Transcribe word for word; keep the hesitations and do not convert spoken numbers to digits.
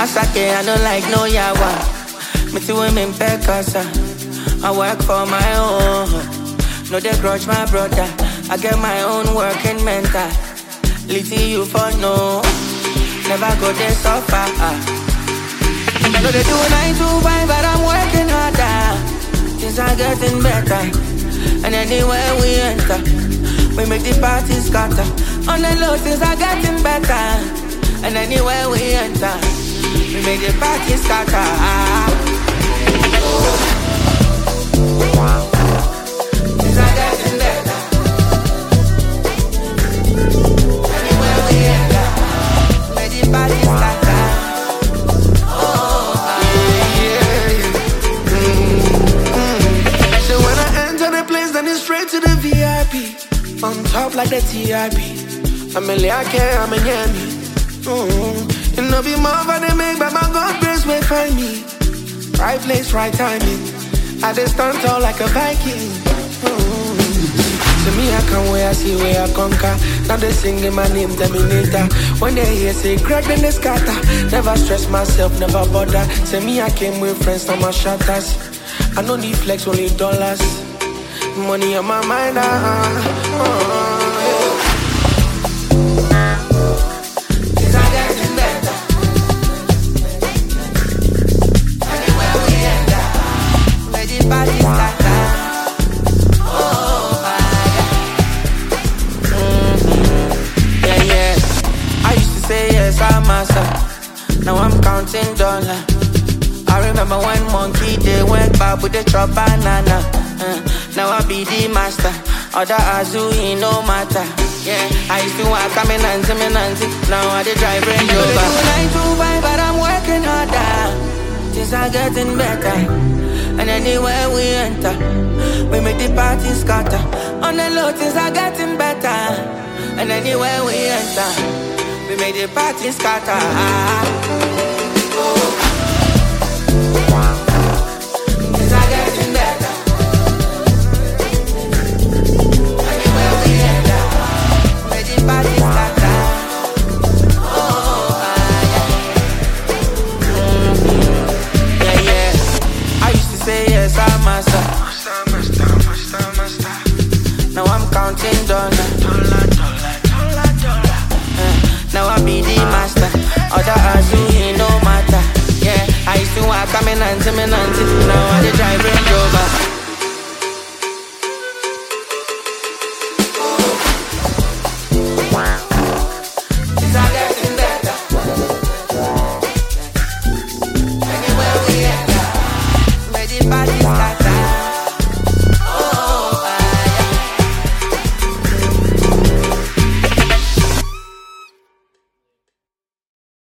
Asake, I don't like no yawa. Me too women pekasa. I work for my own. No, they grudge my brother. I get my own working mental. Little you for no. Never go there so far. I know they do nine to five, but I'm working harder. Things are getting better. And anywhere we enter, we make the party scatter. On the low, things are getting better. And anywhere we enter, we make the party scatter. Things are getting better. Anywhere we enter, we make the party scatter. Oh, yeah, yeah. Mm-hmm. So when I enter the place, then it's straight to the V I P. On top like the T I P. I'm a liake, I'm a yummy. Mm-hmm. You know be more for the make, but my God grace will find me. Right place, right timing. I just stand tall like a Viking. Mm-hmm. To me, I come where I see where I conquer. Now they singing my name, Terminator. When they hear say crack, then they scatter. Never stress myself, never bother. Say me, I came with friends, now my shatters. I no need flex, only dollars. Money on my mind, ah, uh, uh, yeah. Things are getting better. Anywhere we enter, where the party scatter. Oh, yeah. Mm-hmm. Yeah, yeah. I used to say yes, I'm myself. Now I'm counting dollars. I remember when monkey they went back with the chop banana. Uh, now I be the master. Other Azu, he no matter. Yeah, I used to walk, I'm in Nancy, I'm in Nancy. Now I the drive Range Rover. I do nine to five, but I'm working harder. Things are getting better. And anywhere we enter, we make the party scatter. On the low, things are getting better. And anywhere we enter, we make the party scatter. Oh. Things are getting better. Anywhere we enter, where the party scatter. Oh, yeah. Mm-hmm. Yeah, yeah. I used to say yes, I'm master. Now I'm counting dollars. Uh, now I be the master. Other Azu, he no matter. Yeah, I used to walk, I'm in Nancy, I'm in Nancy. Now